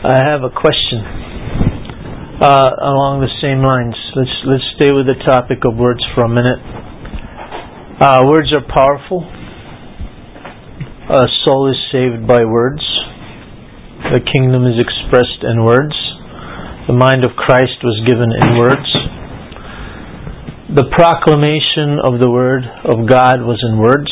I have a question along the same lines. Let's stay with the topic of words for a minute. Words are powerful. A soul is saved by words. The kingdom is expressed in words. The mind of Christ was given in words. The proclamation of the Word of God was in words.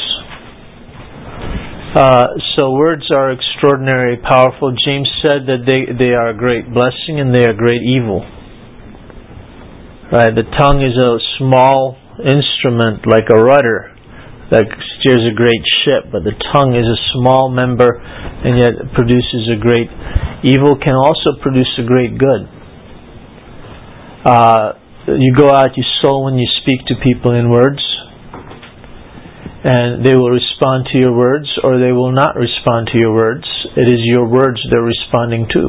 So words are extraordinarily powerful. James said that they are a great blessing and they are great evil. Right? The tongue is a small instrument like a rudder that steers a great ship, but the tongue is a small member and yet it produces a great evil. Can also produce a great good. You go out, you sow when you speak to people in words, and they will respond to your words or they will not respond to your words. It is your words they're responding to.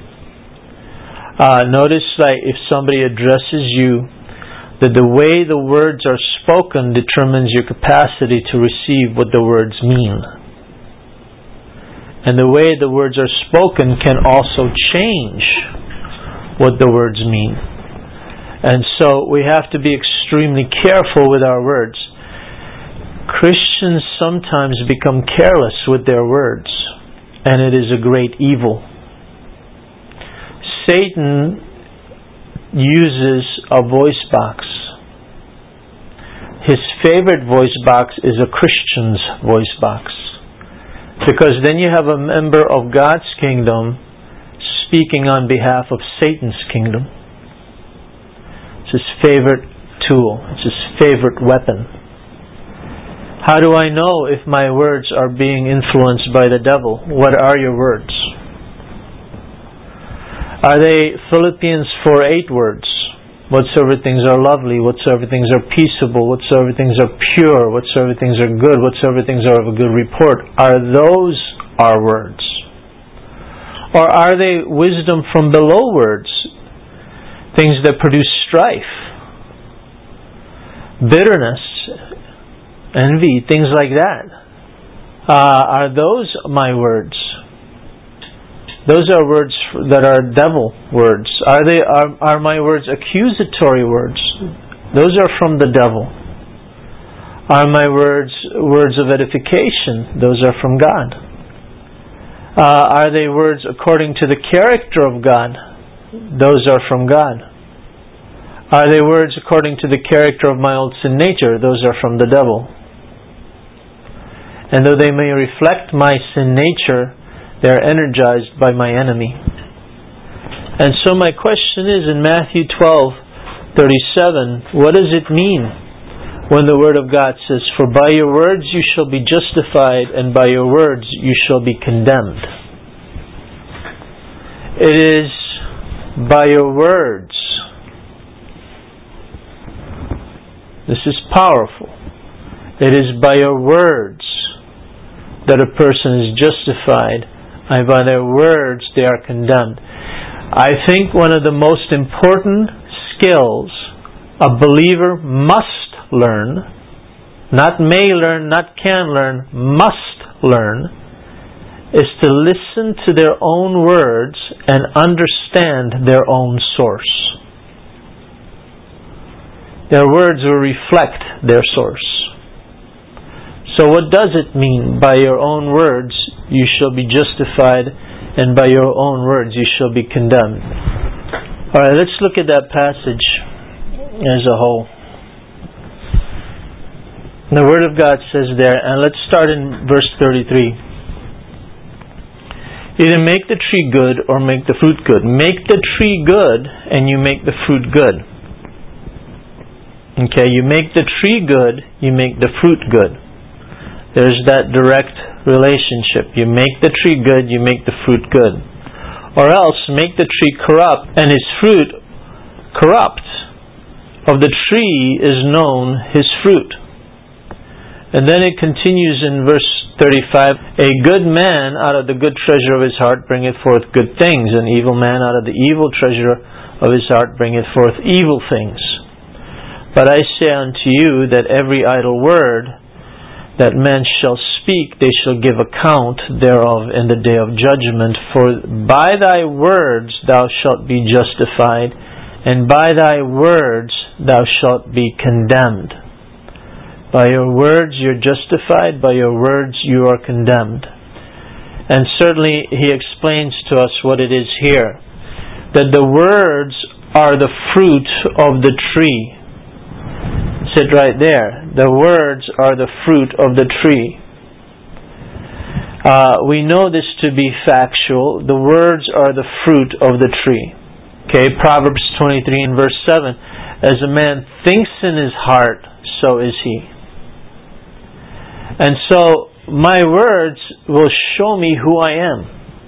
Notice that if somebody addresses you, that the way the words are spoken determines your capacity to receive what the words mean. And the way the words are spoken can also change what the words mean. And so we have to be extremely careful with our words. Christians sometimes become careless with their words, and it is a great evil. Satan uses a voice box. His favorite voice box is a Christian's voice box, because then you have a member of God's kingdom speaking on behalf of Satan's kingdom. It's his favorite tool. It's his favorite weapon. How do I know if my words are being influenced by the devil? What are your words? Are they Philippians 4:8 words? Whatsoever things are lovely, whatsoever things are peaceable, whatsoever things are pure, whatsoever things are good, whatsoever things are of a good report. Are those our words? Or are they wisdom from below words? Things that produce strife, bitterness, envy, things like that. Are those my words? Those are words that are devil words. Are my words accusatory words? Those are from the devil. Are my words words of edification? Those are from God. Are they words according to the character of God? Those are from God. Are they words according to the character of my old sin nature? Those are from the devil. And though they may reflect my sin nature, they are energized by my enemy. And so my question is, in Matthew 12:37, what does it mean when the Word of God says, "For by your words you shall be justified, and by your words you shall be condemned"? It is by your words. This is powerful. It is by your words that a person is justified, and by their words they are condemned. I think one of the most important skills a believer must learn, not may learn, not can learn, must learn, is to listen to their own words and understand their own source. Their words will reflect their source. So what does it mean, by your own words you shall be justified, and by your own words you shall be condemned? Alright, let's look at that passage as a whole. The Word of God says there, and let's start in verse 33. Either make the tree good or make the fruit good. Make the tree good and you make the fruit good. Okay, you make the tree good, you make the fruit good. There's that direct relationship. You make the tree good, you make the fruit good. Or else make the tree corrupt and its fruit corrupt. Of the tree is known his fruit. And then it continues in verse 35, a good man out of the good treasure of his heart bringeth forth good things, an evil man out of the evil treasure of his heart bringeth forth evil things. But I say unto you that every idle word that men shall speak, they shall give account thereof in the day of judgment. For by thy words thou shalt be justified, and by thy words thou shalt be condemned. By your words you're justified, by your words you are condemned. And certainly he explains to us what it is here, that the words are the fruit of the tree. Sit right there. The words are the fruit of the tree. We know this to be factual. The words are the fruit of the tree. Okay, Proverbs 23 and verse 7. As a man thinks in his heart, so is he. And so, my words will show me who I am.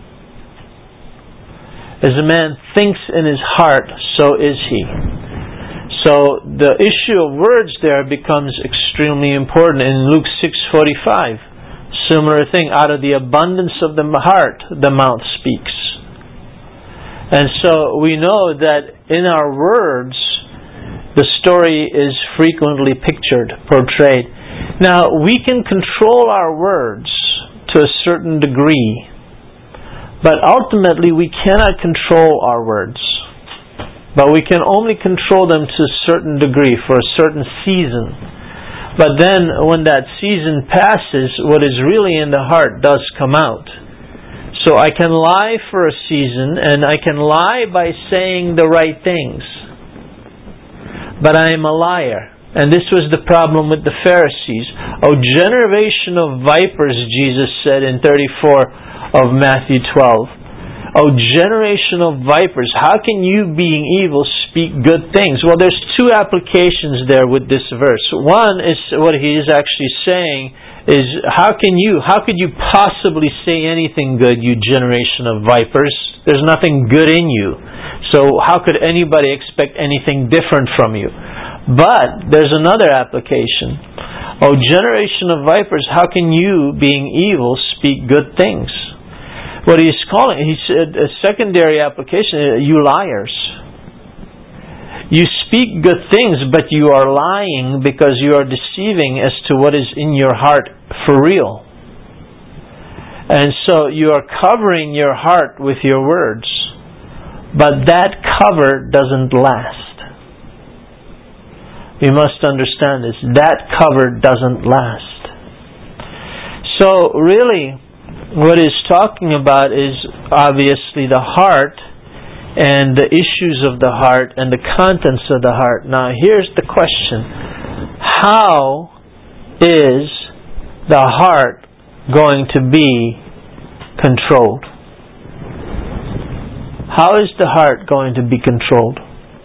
As a man thinks in his heart, so is he. So the issue of words there becomes extremely important. In Luke 6:45, similar thing, out of the abundance of the heart, the mouth speaks. And so we know that in our words, the story is frequently pictured, portrayed. Now, we can control our words to a certain degree, but ultimately we cannot control our words. But we can only control them to a certain degree for a certain season. But then when that season passes, what is really in the heart does come out. So I can lie for a season, and I can lie by saying the right things. But I am a liar. And this was the problem with the Pharisees. O generation of vipers, Jesus said in 34 of Matthew 12. O generation of vipers, how can you, being evil, speak good things? Well, there's two applications there with this verse. One is what he is actually saying is, how could you possibly say anything good, you generation of vipers? There's nothing good in you. So how could anybody expect anything different from you? But there's another application. O generation of vipers, how can you, being evil, speak good things? What he's calling, he said, a secondary application, you liars. You speak good things, but you are lying because you are deceiving as to what is in your heart for real. And so you are covering your heart with your words. But that cover doesn't last. You must understand this. That cover doesn't last. So really, what he's talking about is obviously the heart and the issues of the heart and the contents of the heart. Now here's the question. How is the heart going to be controlled? How is the heart going to be controlled?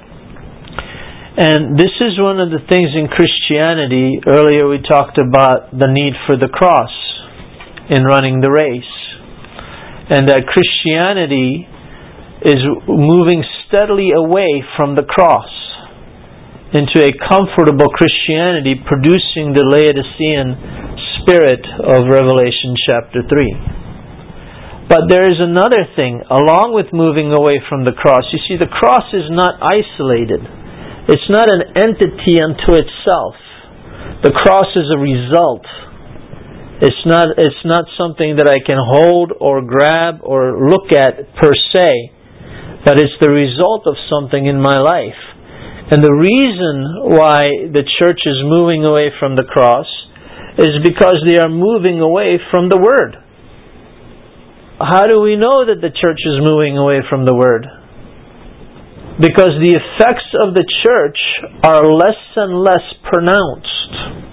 And this is one of the things in Christianity. Earlier we talked about the need for the cross in running the race, and that Christianity is moving steadily away from the cross into a comfortable Christianity, producing the Laodicean spirit of Revelation chapter 3. But there is another thing, along with moving away from the cross. You see, the cross is not isolated. It's not an entity unto itself. The cross is a result. It's not something that I can hold or grab or look at per se, but it's the result of something in my life. And the reason why the church is moving away from the cross is because they are moving away from the Word. How do we know that the church is moving away from the Word? Because the effects of the church are less and less pronounced.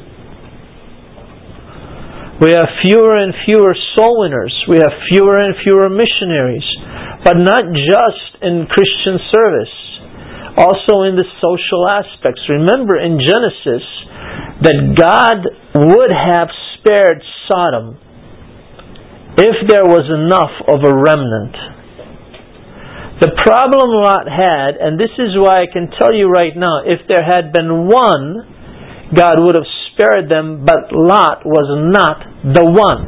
We have fewer and fewer soul winners. We have fewer and fewer missionaries. But not just in Christian service. Also in the social aspects. Remember in Genesis that God would have spared Sodom if there was enough of a remnant. The problem Lot had, and this is why I can tell you right now, if there had been one, God would have spared them, but Lot was not the one.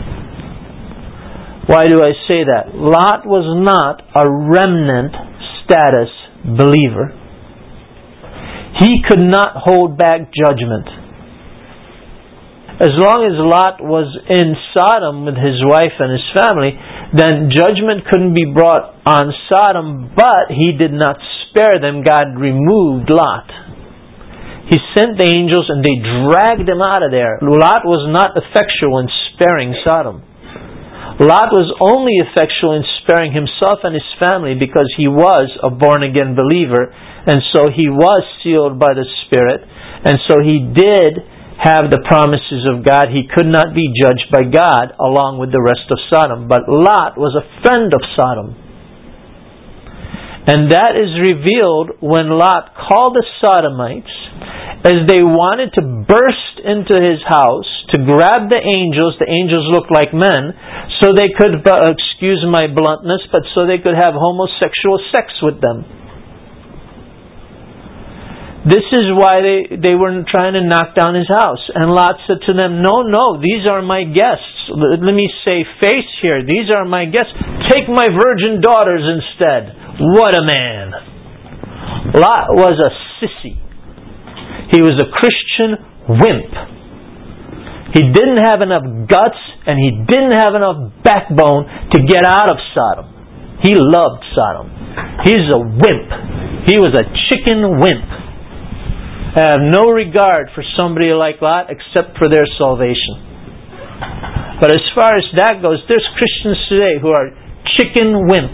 Why do I say that? Lot was not a remnant status believer. He could not hold back judgment. as long as Lot was in Sodom with his wife and his family, then judgment couldn't be brought on Sodom, but He did not spare them. God removed Lot. He sent the angels and they dragged him out of there. Lot was not effectual in sparing Sodom. Lot was only effectual in sparing himself and his family because he was a born-again believer, and so he was sealed by the Spirit, and so he did have the promises of God. He could not be judged by God along with the rest of Sodom. But Lot was a friend of Sodom. And that is revealed when Lot called the Sodomites as they wanted to burst into his house to grab the angels. The angels looked like men, so they could, excuse my bluntness, but so they could have homosexual sex with them. This is why they were trying to knock down his house. And Lot said to them, no, these are my guests. Let me say face here. These are my guests. Take my virgin daughters instead. What a man. Lot was a sissy. He was a Christian wimp. He didn't have enough guts and he didn't have enough backbone to get out of Sodom. He loved Sodom. He's a wimp. He was a chicken wimp. I have no regard for somebody like Lot except for their salvation. But as far as that goes, there's Christians today who are chicken wimps.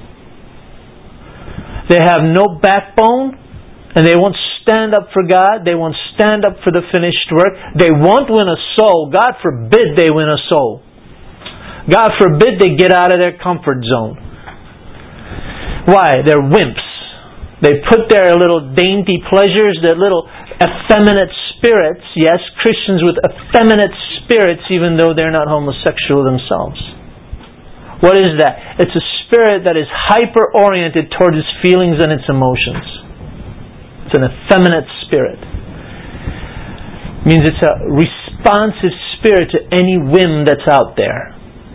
They have no backbone and they won't stand up for God. They won't stand up for the finished work. They won't win a soul. God forbid they win a soul. God forbid they get out of their comfort zone. Why? They're wimps. They put their little dainty pleasures, their little effeminate spirits, yes, Christians with effeminate spirits even though they're not homosexual themselves. What is that? It's a spirit that is hyper-oriented toward its feelings and its emotions. It's an effeminate spirit. It means it's a responsive spirit to any whim that's out there.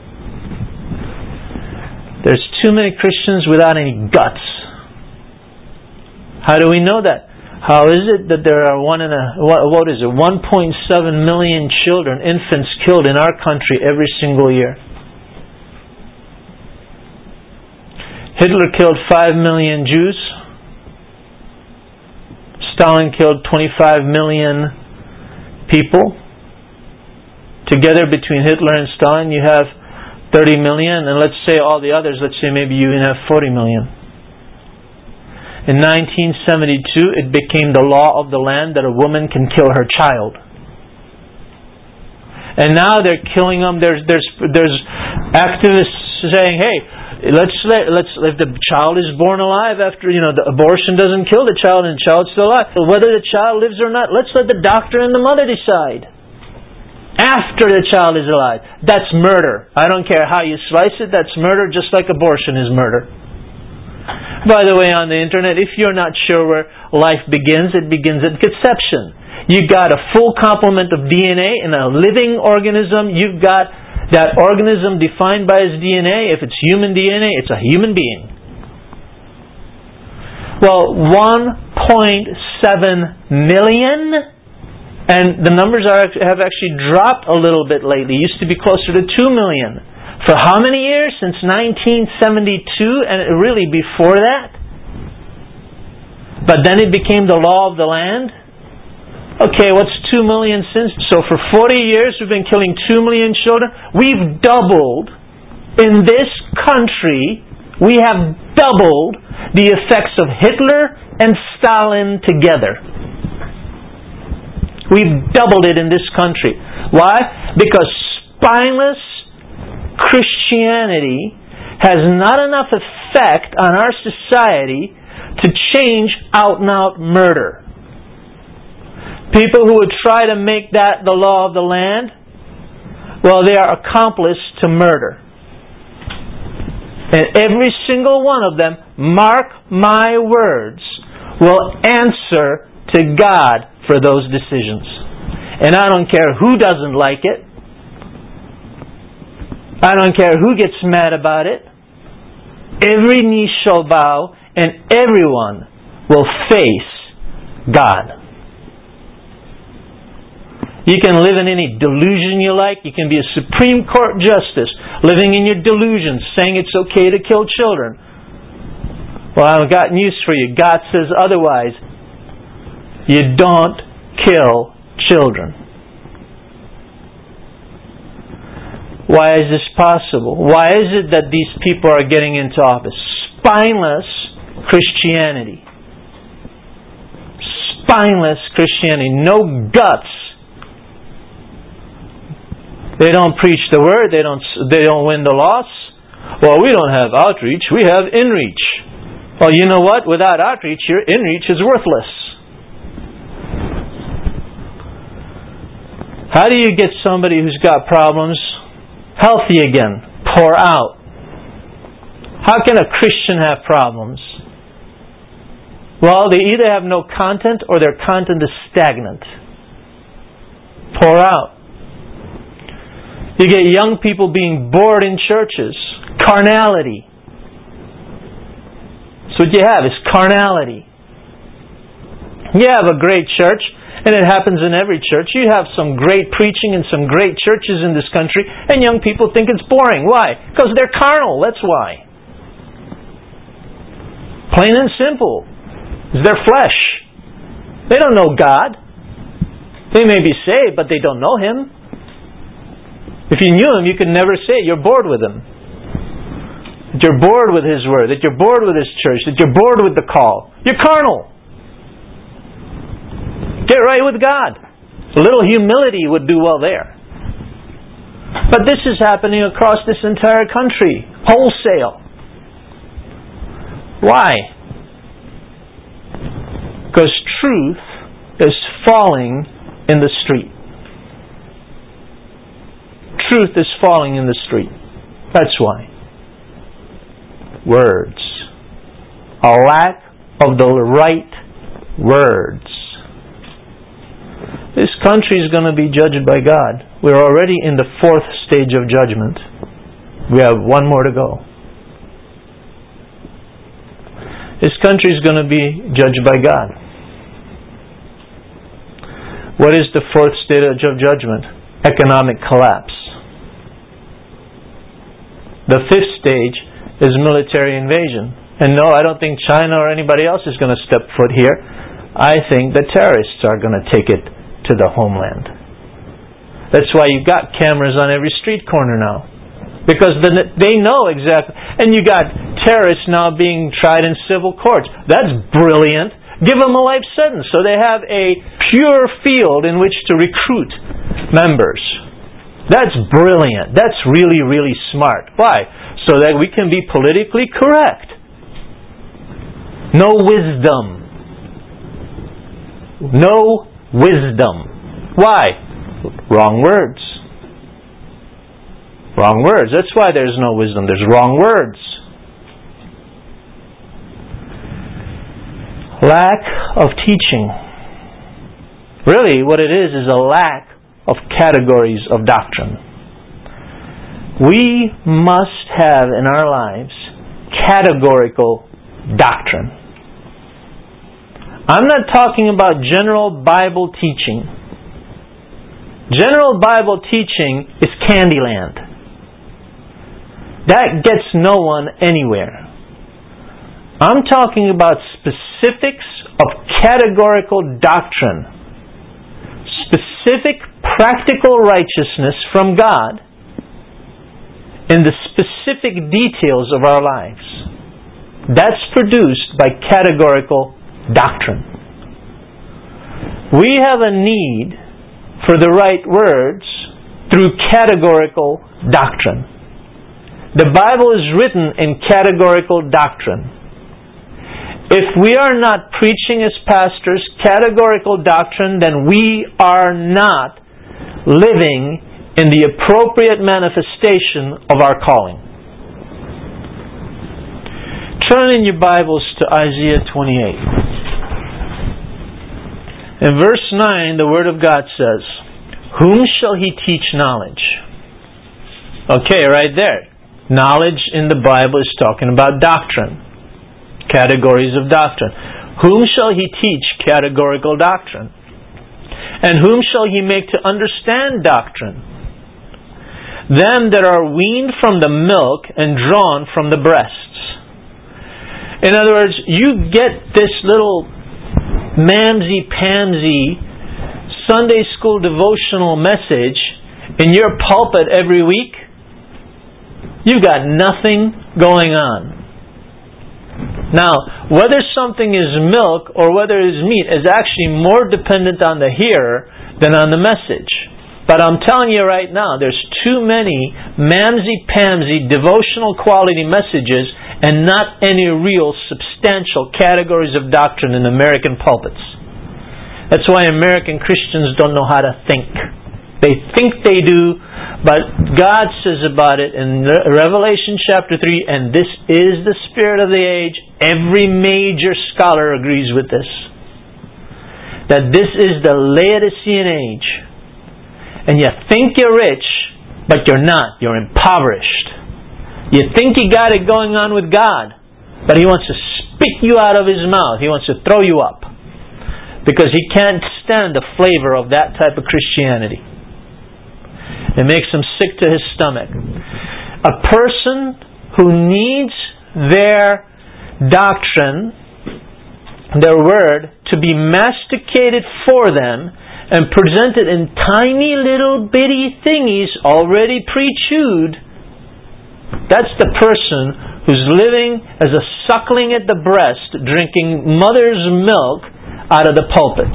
There's too many Christians without any guts. How do we know that? How is it that there are 1.7 million children, infants killed in our country every single year? Hitler killed 5 million Jews. Stalin killed 25 million people. Together between Hitler and Stalin you have 30 million, and let's say all the others, let's say maybe you even have 40 million. In 1972, it became the law of the land that a woman can kill her child. And now they're killing them. There's activists saying, hey, let's if the child is born alive after, the abortion doesn't kill the child and the child's still alive. Whether the child lives or not, let's let the doctor and the mother decide. After the child is alive. That's murder. I don't care how you slice it, that's murder, just like abortion is murder. By the way, on the internet, if you're not sure where life begins, it begins at conception. You've got a full complement of DNA in a living organism. You've got that organism defined by its DNA. If it's human DNA, it's a human being. Well, 1.7 million, and the numbers have actually dropped a little bit lately. It used to be closer to 2 million. For how many years? Since 1972 and really before that? But then it became the law of the land. Okay, what's 2 million since? So for 40 years we've been killing 2 million children. We've doubled, in this country, we have doubled the effects of Hitler and Stalin together. We've doubled it in this country. Why? Because spineless Christianity has not enough effect on our society to change out-and-out murder. People who would try to make that the law of the land, well, they are accomplice to murder. And every single one of them, mark my words, will answer to God for those decisions. And I don't care who doesn't like it. I don't care who gets mad about it. Every knee shall bow and everyone will face God. You can live in any delusion you like. You can be a Supreme Court justice, living in your delusions, saying it's okay to kill children. Well, I've got news for you. God says otherwise. You don't kill children. Why is this possible? Why is it that these people are getting into office? Spineless Christianity. Spineless Christianity. No guts. They don't preach the word. They don't win the lost. Well, we don't have outreach. We have inreach. Well, you know what? Without outreach, your inreach is worthless. How do you get somebody who's got problems healthy again? Pour out. How can a Christian have problems? Well, they either have no content or their content is stagnant. Pour out. You get young people being bored in churches. Carnality. So what you have is carnality. You have a great church, and it happens in every church. You have some great preaching in some great churches in this country, and young people think it's boring. Why? Because they're carnal. That's why. Plain and simple. It's their flesh. They don't know God. They may be saved, but they don't know Him. If you knew Him, you could never say it. You're bored with Him. That you're bored with His Word. That you're bored with His church. That you're bored with the call. You're carnal. Get right with God. A little humility would do well there. But this is happening across this entire country. Wholesale. Why? Because truth is falling in the street. Truth is falling in the street. That's why. Words. A lack of the right words. This country is going to be judged by God. We're already in the 4th stage of judgment. We have one more to go. This country is going to be judged by God. What is the 4th stage of judgment? Economic collapse. The 5th stage is military invasion. And no, I don't think China or anybody else is going to step foot here. I think the terrorists are going to take it to the homeland. That's why you've got cameras on every street corner now. Because they know exactly. And you got terrorists now being tried in civil courts. That's brilliant. Give them a life sentence so they have a pure field in which to recruit members. That's brilliant. That's really, really smart. Why? So that we can be politically correct. No wisdom. No wisdom. Why? Wrong words. Wrong words. That's why there's no wisdom. There's wrong words. Lack of teaching. Really, what it is a lack of categories of doctrine. We must have in our lives categorical doctrine. I'm not talking about general Bible teaching. General Bible teaching is Candyland. That gets no one anywhere. I'm talking about specifics of categorical doctrine. Specific practical righteousness from God in the specific details of our lives. That's produced by categorical doctrine. We have a need for the right words through categorical doctrine. The Bible is written in categorical doctrine. If we are not preaching as pastors categorical doctrine, then we are not living in the appropriate manifestation of our calling. Turn in your Bibles to Isaiah 28. In verse 9, the Word of God says, "Whom shall He teach knowledge?" Okay, right there. Knowledge in the Bible is talking about doctrine. Categories of doctrine. Whom shall He teach categorical doctrine? And whom shall He make to understand doctrine? Them that are weaned from the milk and drawn from the breasts. In other words, you get this little mamsy-pamsy Sunday school devotional message in your pulpit every week, you've got nothing going on. Now, whether something is milk or whether it is meat is actually more dependent on the hearer than on the message. But I'm telling you right now, there's too many mamsy-pamsy devotional quality messages and not any real substantial categories of doctrine in American pulpits. That's why American Christians don't know how to think. They think they do, but God says about it in Revelation chapter 3, and this is the spirit of the age. Every major scholar agrees with this. That this is the Laodicean age. And you think you're rich, but you're not. You're impoverished. You think you got it going on with God, but He wants to spit you out of His mouth. He wants to throw you up. Because He can't stand the flavor of that type of Christianity. It makes him sick to his stomach. A person who needs their doctrine, their word, to be masticated for them and presented in tiny little bitty thingies already pre-chewed, that's the person who's living as a suckling at the breast, drinking mother's milk out of the pulpit.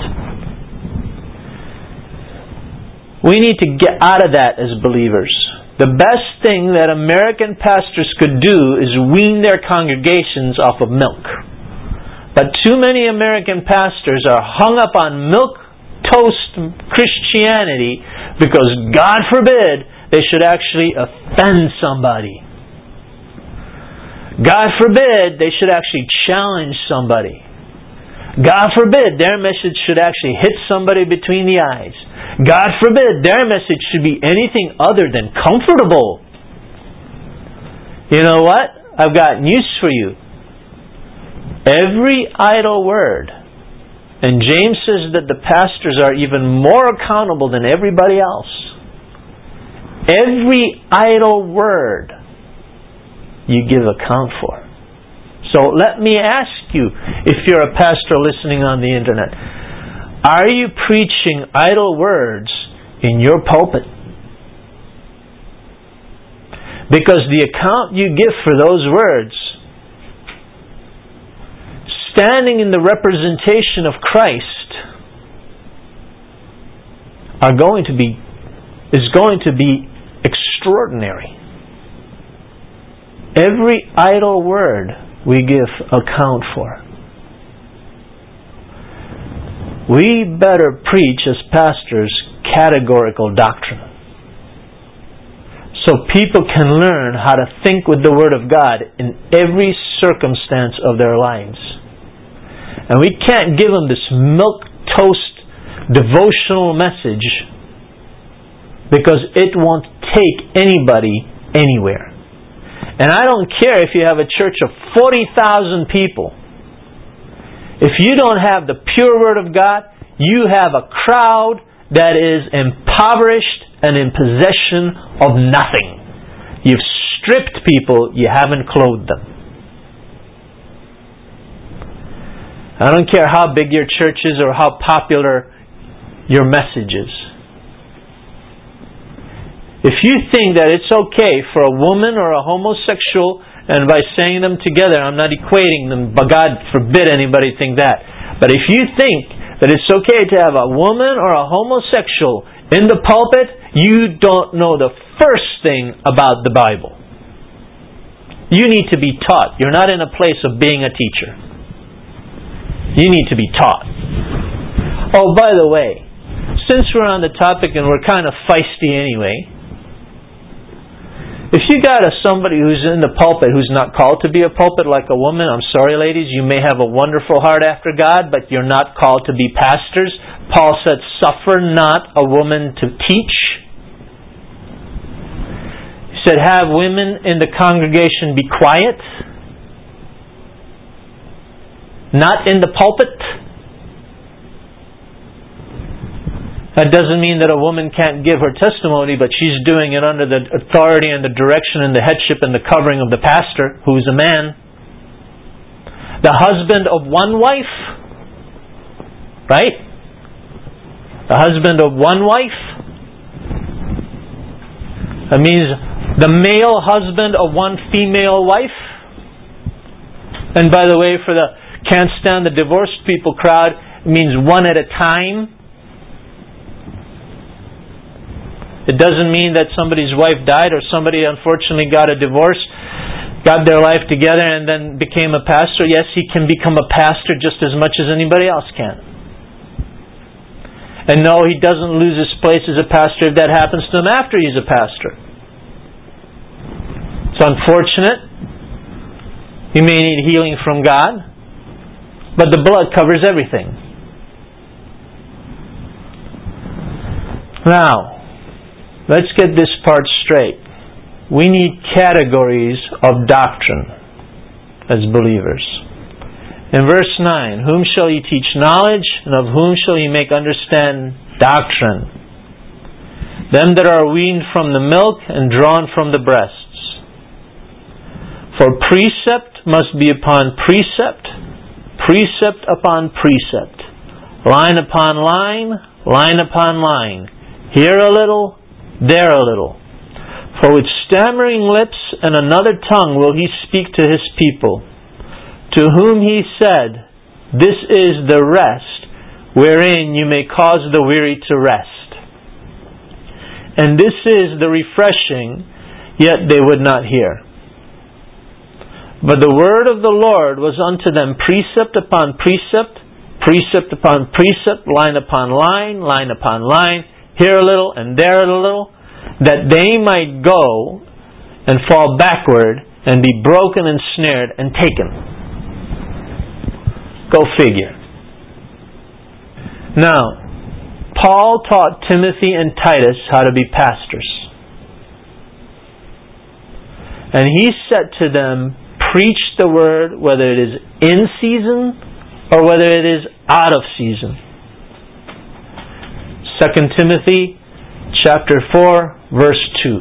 We need to get out of that as believers. The best thing that American pastors could do is wean their congregations off of milk. But too many American pastors are hung up on milk toast Christianity because, God forbid, they should actually offend somebody. God forbid, they should actually challenge somebody. God forbid, their message should actually hit somebody between the eyes. God forbid, their message should be anything other than comfortable. You know what? I've got news for you. Every idle word, and James says that the pastors are even more accountable than everybody else. Every idle word you give account for. So let me ask you, if you're a pastor listening on the internet, are you preaching idle words in your pulpit? Because the account you give for those words, standing in the representation of Christ, is going to be extraordinary. Every idle word we give account for. We better preach as pastors categorical doctrine, so people can learn how to think with the Word of God in every circumstance of their lives. And we can't give them this milk toast devotional message because it won't take anybody anywhere. And I don't care if you have a church of 40,000 people. If you don't have the pure Word of God, you have a crowd that is impoverished and in possession of nothing. You've stripped people, you haven't clothed them. I don't care how big your church is or how popular your message is. If you think that it's okay for a woman or a homosexual, and by saying them together, I'm not equating them, but God forbid anybody think that. But if you think that it's okay to have a woman or a homosexual in the pulpit, you don't know the first thing about the Bible. You need to be taught. You're not in a place of being a teacher. You need to be taught. Oh, by the way, since we're on the topic and we're kind of feisty anyway, if you got somebody who's in the pulpit who's not called to be a pulpit like a woman, I'm sorry ladies, you may have a wonderful heart after God, but you're not called to be pastors. Paul said, suffer not a woman to teach. He said, have women in the congregation be quiet. Not in the pulpit. That doesn't mean that a woman can't give her testimony, but she's doing it under the authority and the direction and the headship and the covering of the pastor, who's a man. The husband of one wife, right? The husband of one wife. That means the male husband of one female wife. And by the way, for the can't stand the divorced people crowd, it means one at a time. It doesn't mean that somebody's wife died or somebody unfortunately got a divorce, got their life together and then became a pastor. Yes, he can become a pastor just as much as anybody else can. And no, he doesn't lose his place as a pastor if that happens to him after he's a pastor. It's unfortunate. He may need healing from God, but the blood covers everything. Now, let's get this part straight. We need categories of doctrine as believers. In verse 9, whom shall ye teach knowledge, and of whom shall ye make understand doctrine? Them that are weaned from the milk and drawn from the breasts. For precept must be upon precept, precept upon precept, line upon line, line upon line, here a little, there a little. For with stammering lips and another tongue will he speak to his people, to whom he said, this is the rest, wherein you may cause the weary to rest. And this is the refreshing, yet they would not hear. But the word of the Lord was unto them precept upon precept, precept upon precept, line upon line, line upon line, here a little and there a little, that they might go and fall backward and be broken and snared and taken. Go figure. Now, Paul taught Timothy and Titus how to be pastors. And he said to them, preach the word whether it is in season or whether it is out of season. 2 Timothy chapter 4 verse 2.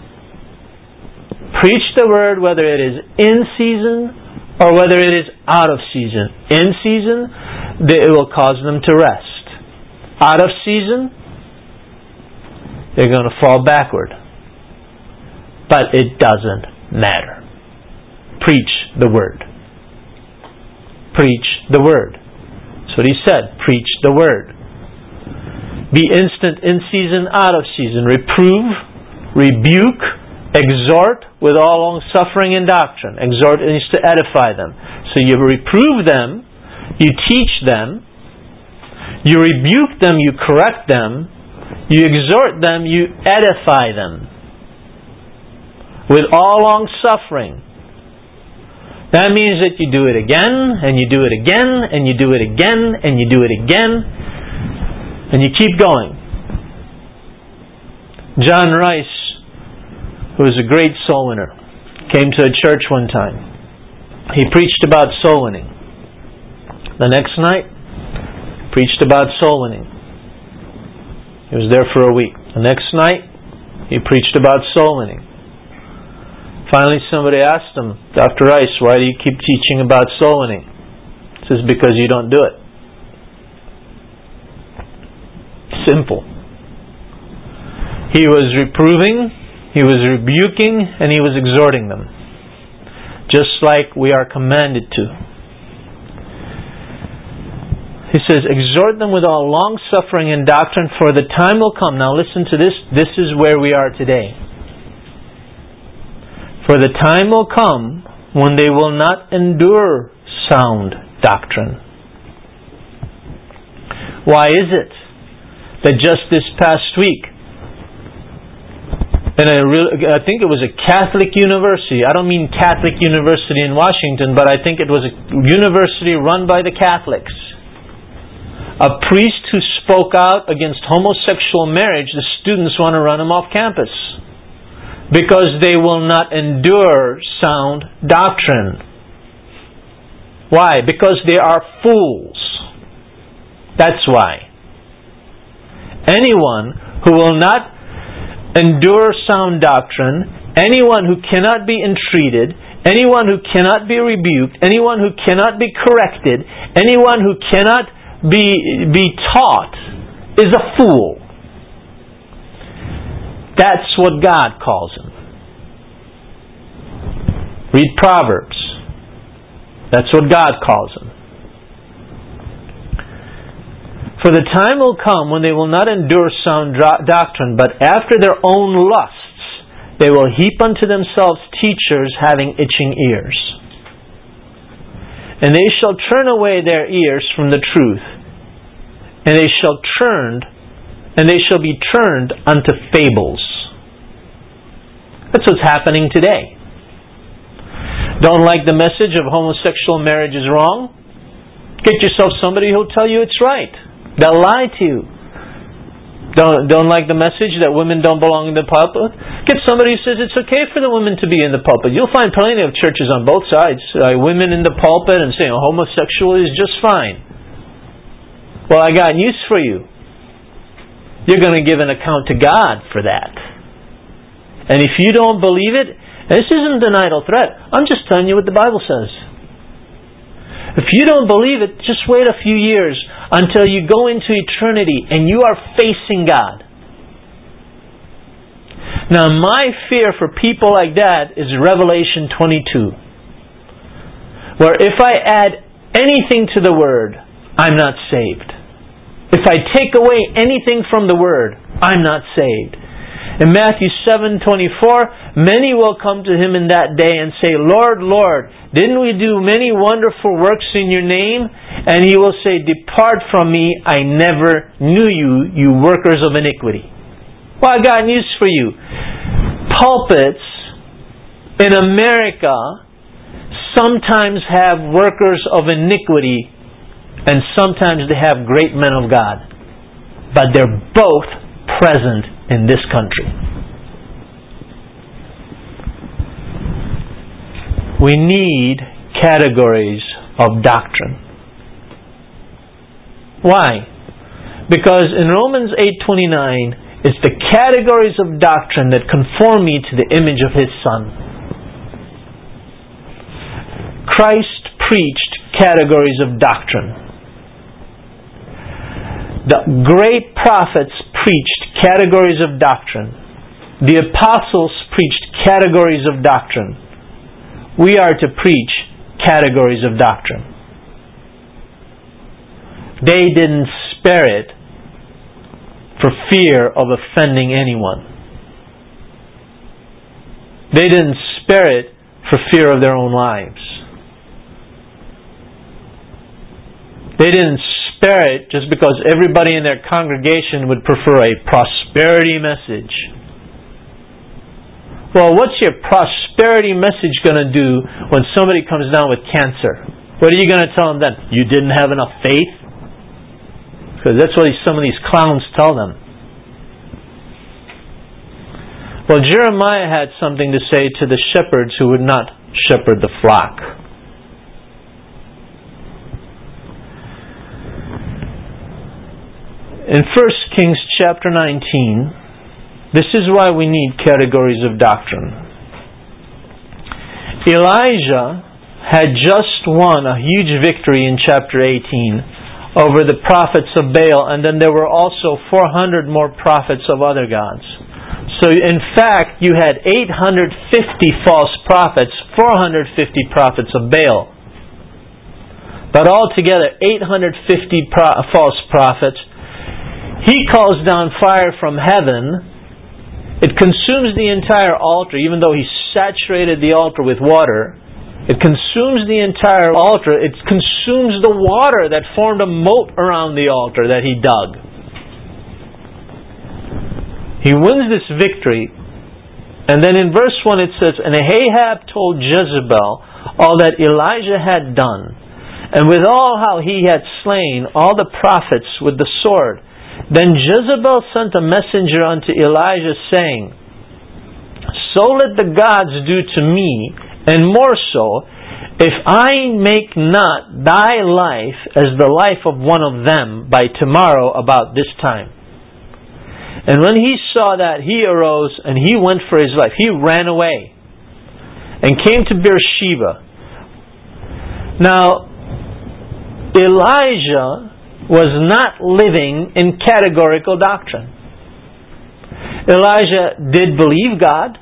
Preach the word whether it is in season or whether it is out of season. In season, it will cause them to rest. Out of season, they're going to fall backward. But it doesn't matter. Preach the word. Preach the word. That's what he said. Preach the word. Be instant in season, out of season. Reprove, rebuke, exhort with all long suffering and doctrine. Exhort is to edify them. So you reprove them, you teach them, you rebuke them, you correct them, you exhort them, you edify them. With all long suffering. That means that you do it again, and you do it again, and you do it again, and you do it again, and you keep going. John Rice, who was a great soul winner, came to a church one time. He preached about soul winning. The next night, preached about soul winning. He was there for a week. The next night, he preached about soul winning. Finally, somebody asked him, Dr. Rice, why do you keep teaching about soul winning? He says, because you don't do it. Simple. He was reproving, he was rebuking, and he was exhorting them. Just like we are commanded to. He says, exhort them with all long suffering and doctrine, for the time will come. Now listen to this. This is where we are today. For the time will come when they will not endure sound doctrine. Why is it that just this past week, and I think it was a Catholic university, I don't mean Catholic University in Washington, but I think it was a university run by the Catholics, a priest who spoke out against homosexual marriage, the students want to run him off campus. Because they will not endure sound doctrine. Why? Because they are fools. That's why. anyone who will not endure sound doctrine, anyone who cannot be entreated, anyone who cannot be rebuked, anyone who cannot be corrected, anyone who cannot be taught is a fool. That's what God calls him. Read Proverbs. That's what God calls him. For the time will come when they will not endure sound doctrine, but after their own lusts they will heap unto themselves teachers having itching ears. And they shall turn away their ears from the truth, and they shall be turned unto fables. That's what's happening today. Don't like the message of homosexual marriage is wrong? Get yourself somebody who'll tell you it's right. They'll lie to you. Don't like the message that women don't belong in the pulpit? Get somebody who says it's okay for the women to be in the pulpit. You'll find plenty of churches on both sides. Women in the pulpit and saying homosexual is just fine. Well, I got news for you. You're going to give an account to God for that. And if you don't believe it, this isn't an idle threat. I'm just telling you what the Bible says. If you don't believe it, just wait a few years until you go into eternity and you are facing God. Now, my fear for people like that is Revelation 22, where if I add anything to the Word, I'm not saved. If I take away anything from the Word, I'm not saved. In Matthew 7:24, many will come to him in that day and say, Lord, Lord, didn't we do many wonderful works in your name? And he will say, depart from me, I never knew you, you workers of iniquity. Well, I got news for you. Pulpits in America sometimes have workers of iniquity and sometimes they have great men of God. But they're both present in this country. We need categories of doctrine. Why? Because in Romans 8:29, it's the categories of doctrine that conform me to the image of His Son. Christ preached categories of doctrine. The great prophets preached categories of doctrine. The apostles preached categories of doctrine. We are to preach categories of doctrine. They didn't spare it for fear of offending anyone. They didn't spare it for fear of their own lives. They didn't spare it just because everybody in their congregation would prefer a prosperity message. Well, what's your prosperity message going to do when somebody comes down with cancer? What are you going to tell them then? You didn't have enough faith? Because that's what some of these clowns tell them. Well, Jeremiah had something to say to the shepherds who would not shepherd the flock. In 1 Kings chapter 19, this is why we need categories of doctrine. Elijah had just won a huge victory in chapter 18 over the prophets of Baal, and then there were also 400 more prophets of other gods. So in fact, you had 850 false prophets, 450 prophets of Baal. But altogether, 850 false prophets. He calls down fire from heaven. It consumes the entire altar, even though He saturated the altar with water. It consumes the entire altar. It consumes the water that formed a moat around the altar that He dug. He wins this victory. And then in verse 1 it says, and Ahab told Jezebel all that Elijah had done, and withal how he had slain all the prophets with the sword. Then Jezebel sent a messenger unto Elijah, saying, so let the gods do to me, and more so, if I make not thy life as the life of one of them by tomorrow about this time. And when he saw that, he arose and he went for his life. He ran away and came to Beersheba. Now, Elijah was not living in categorical doctrine. Elijah did believe God.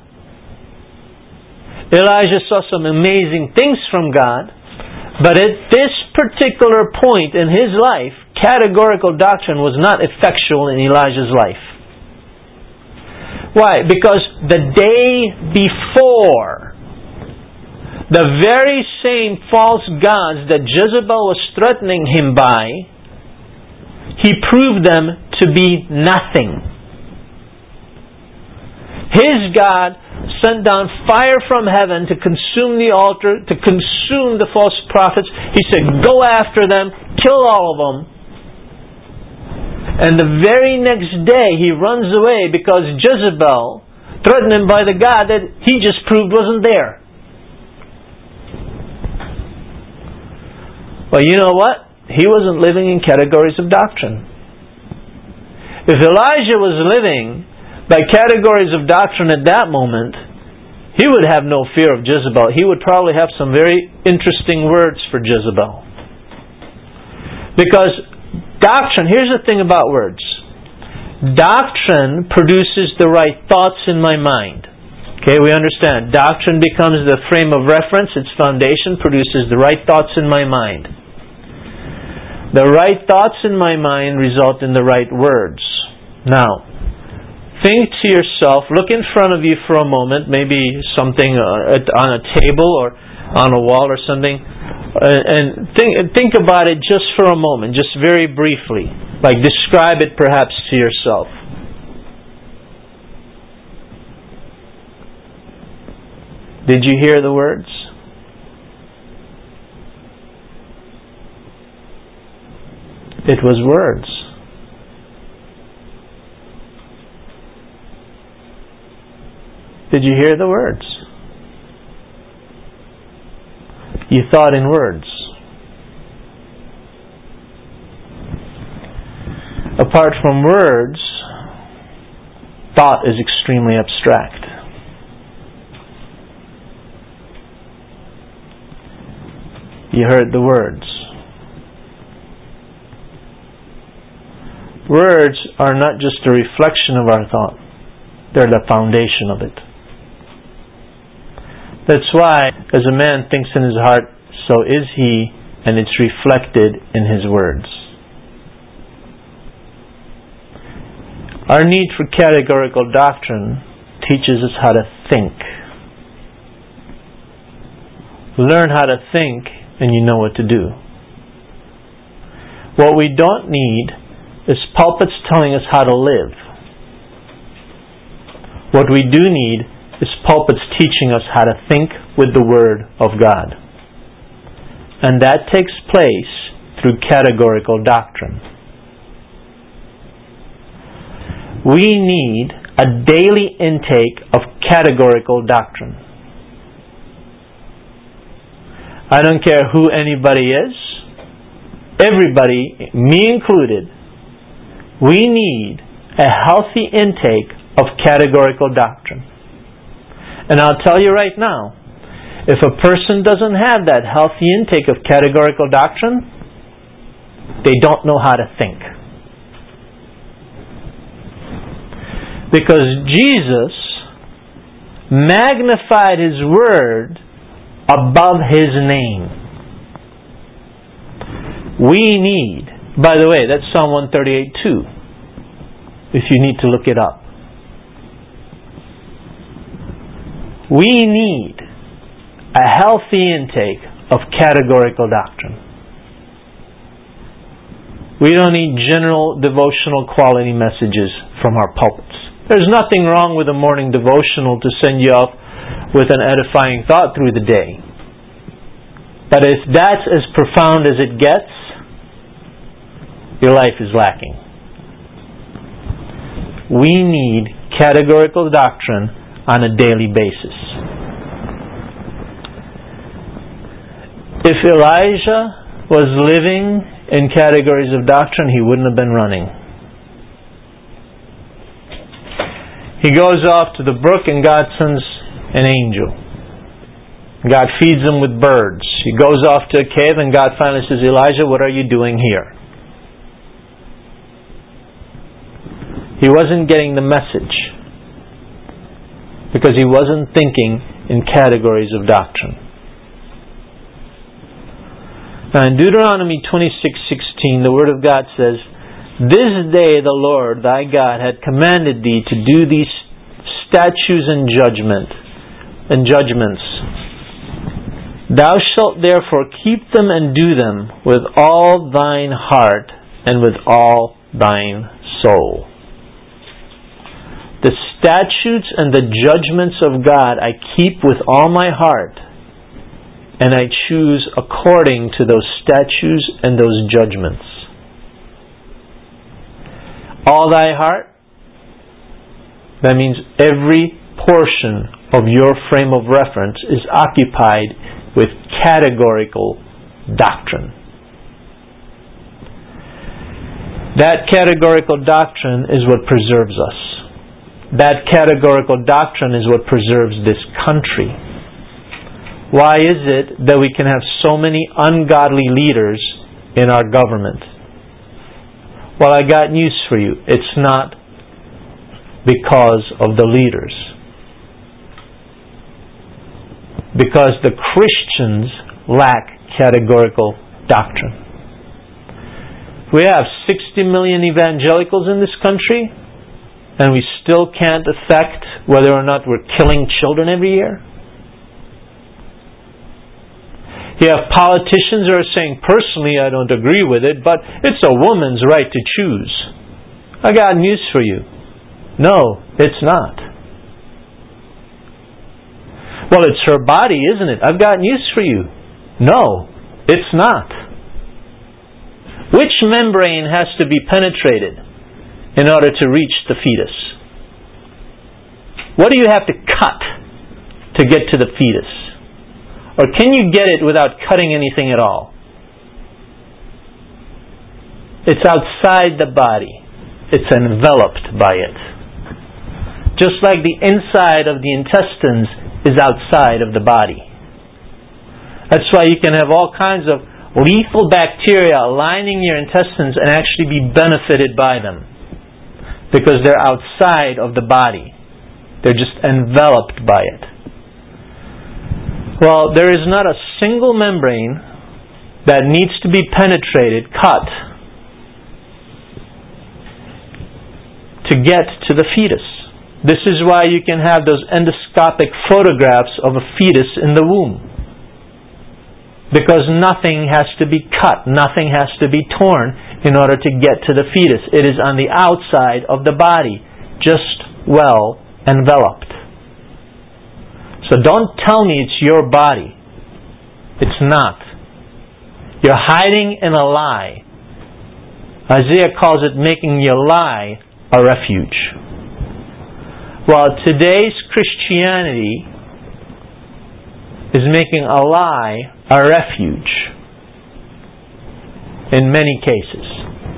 Elijah saw some amazing things from God. But at this particular point in his life, categorical doctrine was not effectual in Elijah's life. Why? Because the day before, the very same false gods that Jezebel was threatening him by, he proved them to be nothing. His God sent down fire from heaven to consume the altar, to consume the false prophets. He said, go after them, kill all of them. And the very next day he runs away because Jezebel threatened him by the God that he just proved wasn't there. Well, you know what? He wasn't living in categories of doctrine. If Elijah was living by categories of doctrine at that moment, he would have no fear of Jezebel. He would probably have some very interesting words for Jezebel. Because doctrine, here's the thing about words. Doctrine produces the right thoughts in my mind. Okay, we understand. Doctrine becomes the frame of reference. Its foundation produces the right thoughts in my mind. The right thoughts in my mind result in the right words. Now, think to yourself, look in front of you for a moment, maybe something on a table or on a wall or something, and think about it just for a moment, just very briefly. Like describe it perhaps to yourself. Did you hear the words? It was words. Did you hear the words? You thought in words. Apart from words, thought is extremely abstract. You heard the words. Words are not just a reflection of our thought. They're the foundation of it. That's why, as a man thinks in his heart, so is he, and it's reflected in his words. Our need for categorical doctrine teaches us how to think. Learn how to think, and you know what to do. What we don't need is pulpits telling us how to live. What we do need is pulpits teaching us how to think with the Word of God. And that takes place through categorical doctrine. We need a daily intake of categorical doctrine. I don't care who anybody is, everybody, me included, we need a healthy intake of categorical doctrine. And I'll tell you right now, if a person doesn't have that healthy intake of categorical doctrine, they don't know how to think. Because Jesus magnified His Word above His name. We need, by the way, that's Psalm 138:2, if you need to look it up. We need a healthy intake of categorical doctrine. We don't need general devotional quality messages from our pulpits. There's nothing wrong with a morning devotional to send you off with an edifying thought through the day. But if that's as profound as it gets, your life is lacking. We need categorical doctrine on a daily basis. If Elijah was living in categories of doctrine, he wouldn't have been running. He goes off to the brook and God sends an angel. God feeds him with birds. He goes off to a cave and God finally says, Elijah, what are you doing here? He wasn't getting the message because he wasn't thinking in categories of doctrine. Now in Deuteronomy 26:16, the Word of God says, This day the Lord thy God had commanded thee to do these statutes and judgments. Thou shalt therefore keep them and do them with all thine heart and with all thine soul. The statutes and the judgments of God I keep with all my heart, and I choose according to those statutes and those judgments. All thy heart, that means every portion of your frame of reference is occupied with categorical doctrine. That categorical doctrine is what preserves us. That categorical doctrine is what preserves this country. Why is it that we can have so many ungodly leaders in our government? Well, I got news for you. It's not because of the leaders. Because the Christians lack categorical doctrine. We have 60 million evangelicals in this country, and we still can't affect whether or not we're killing children every year. You have politicians who are saying, personally I don't agree with it, but it's a woman's right to choose. I got news for you. No, it's not. Well, it's her body, isn't it? I've got news for you. No, it's not. Which membrane has to be penetrated in order to reach the fetus? What do you have to cut to get to the fetus? Or can you get it without cutting anything at all? It's outside the body. It's enveloped by it. Just like the inside of the intestines is outside of the body. That's why you can have all kinds of lethal bacteria lining your intestines and actually be benefited by them. Because they're outside of the body. They're just enveloped by it. Well, there is not a single membrane that needs to be penetrated, cut, to get to the fetus. This is why you can have those endoscopic photographs of a fetus in the womb. Because nothing has to be cut, nothing has to be torn in order to get to the fetus. It is on the outside of the body, just well enveloped. So don't tell me it's your body. It's not. You're hiding in a lie. Isaiah calls it making your lie a refuge. While today's Christianity is making a lie a refuge in many cases.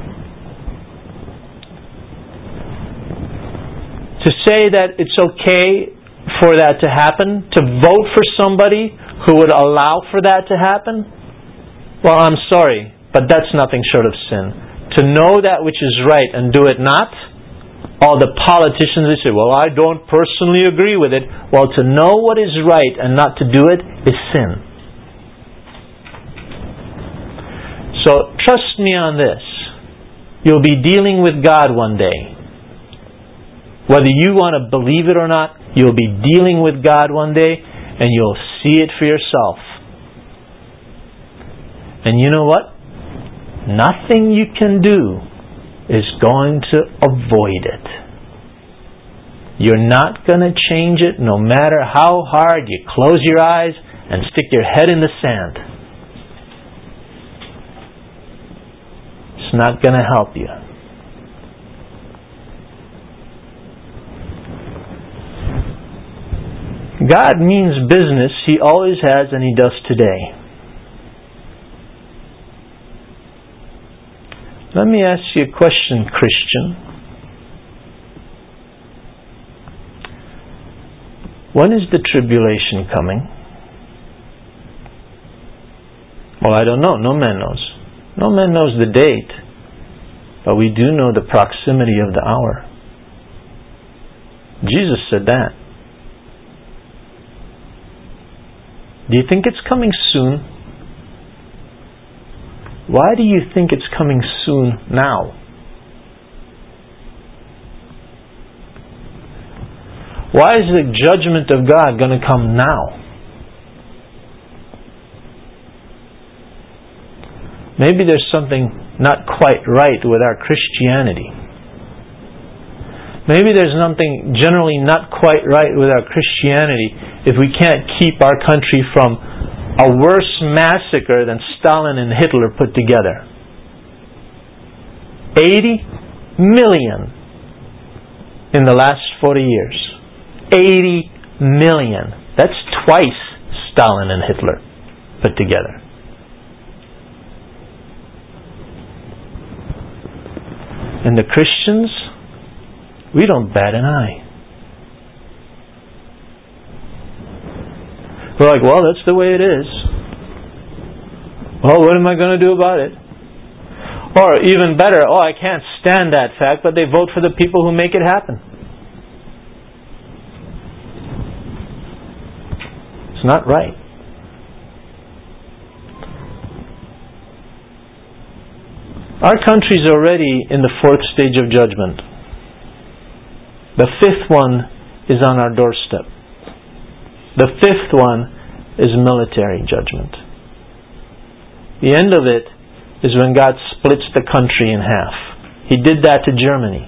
To say that it's okay for that to happen, to vote for somebody who would allow for that to happen, well, I'm sorry, but that's nothing short of sin. To know that which is right and do it not, all the politicians, they say, well, I don't personally agree with it. Well, to know what is right and not to do it is sin. So, trust me on this. You'll be dealing with God one day. Whether you want to believe it or not, you'll be dealing with God one day and you'll see it for yourself. And you know what? Nothing you can do is going to avoid it. You're not going to change it no matter how hard you close your eyes and stick your head in the sand. It's not going to help you. God means business. He always has and He does today. Let me ask you a question, Christian. When is the tribulation coming? Well, I don't know. No man knows. No man knows the date. But we do know the proximity of the hour. Jesus said that. Do you think it's coming soon? Why do you think it's coming soon now? Why is the judgment of God going to come now? Maybe there's something not quite right with our Christianity. Maybe there's something generally not quite right with our Christianity if we can't keep our country from a worse massacre than Stalin and Hitler put together. 80 million in the last 40 years. 80 million. That's twice Stalin and Hitler put together. And the Christians, we don't bat an eye. We're like, well, that's the way it is. Well, what am I going to do about it? Or even better, oh, I can't stand that fact, but they vote for the people who make it happen. It's not right. Our country's already in the 4th stage of judgment. The 5th one is on our doorstep. The 5th one is military judgment. The end of it is when God splits the country in half. He did that to Germany.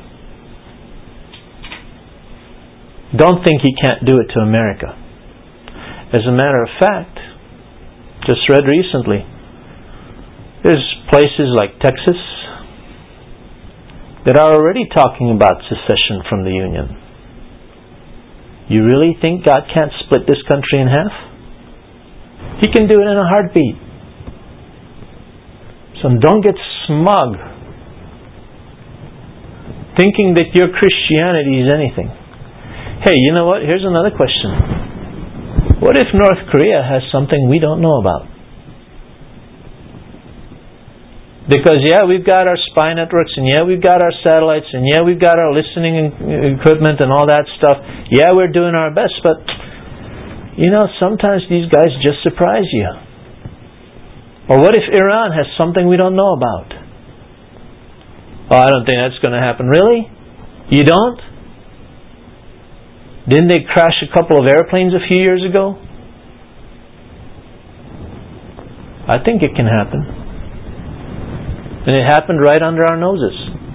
Don't think He can't do it to America. As a matter of fact, just read recently, there's places like Texas that are already talking about secession from the Union. You really think God can't split this country in half? He can do it in a heartbeat. So don't get smug thinking that your Christianity is anything. Hey, you know what? Here's another question. What if North Korea has something we don't know about? Because we've got our spy networks, and we've got our satellites, and we've got our listening equipment and all that stuff. We're doing our best, but sometimes these guys just surprise you. Or what if Iran has something we don't know about? Oh, I don't think that's going to happen. Really? You don't? Didn't they crash a couple of airplanes a few years ago? I think it can happen. And it happened right under our noses.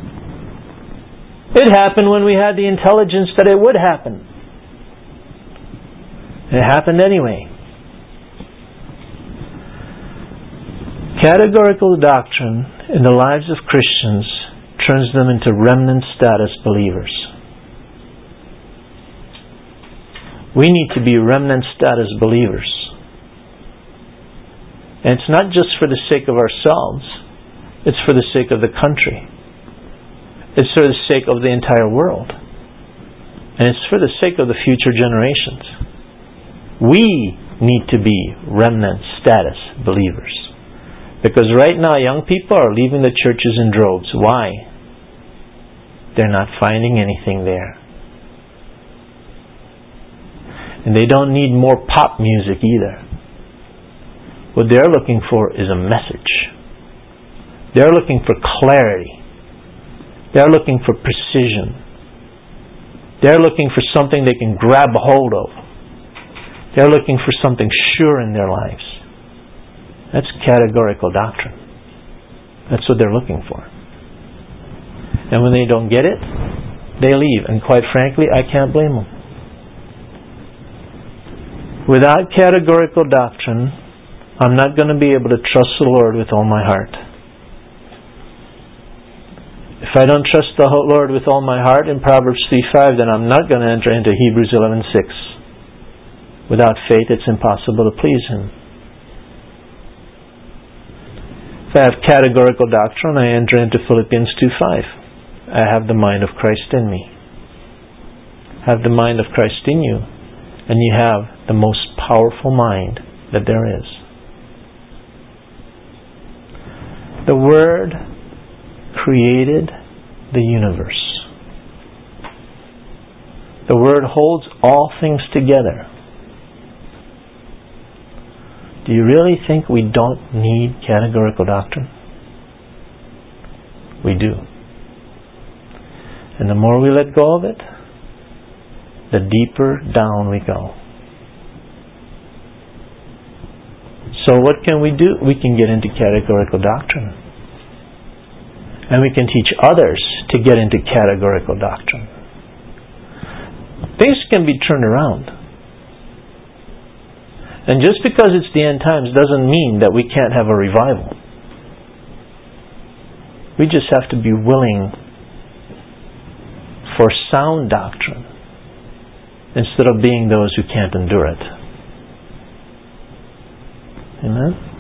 It happened when we had the intelligence that it would happen. It happened anyway. Categorical doctrine in the lives of Christians turns them into remnant status believers. We need to be remnant status believers. And it's not just for the sake of ourselves. It's for the sake of the country. It's for the sake of the entire world. And it's for the sake of the future generations. We need to be remnant status believers. Because right now young people are leaving the churches in droves. Why? They're not finding anything there. And they don't need more pop music either. What they're looking for is a message. They're looking for clarity. They're looking for precision. They're looking for something they can grab hold of. They're looking for something sure in their lives. That's categorical doctrine. That's what they're looking for. And when they don't get it, they leave. And quite frankly, I can't blame them. Without categorical doctrine, I'm not going to be able to trust the Lord with all my heart. If I don't trust the Lord with all my heart in Proverbs 3:5, then I'm not going to enter into Hebrews 11:6. Without faith, it's impossible to please Him. If I have categorical doctrine, I enter into Philippians 2:5. I have the mind of Christ in me. Have the mind of Christ in you. and you have the most powerful mind that there is. The Word created the universe. The Word holds all things together. Do you really think we don't need categorical doctrine? We do. And the more we let go of it, the deeper down we go. So what can we do? We can get into categorical doctrine. And we can teach others to get into categorical doctrine. Things can be turned around. And just because it's the end times doesn't mean that we can't have a revival. We just have to be willing for sound doctrine instead of being those who can't endure it. Amen?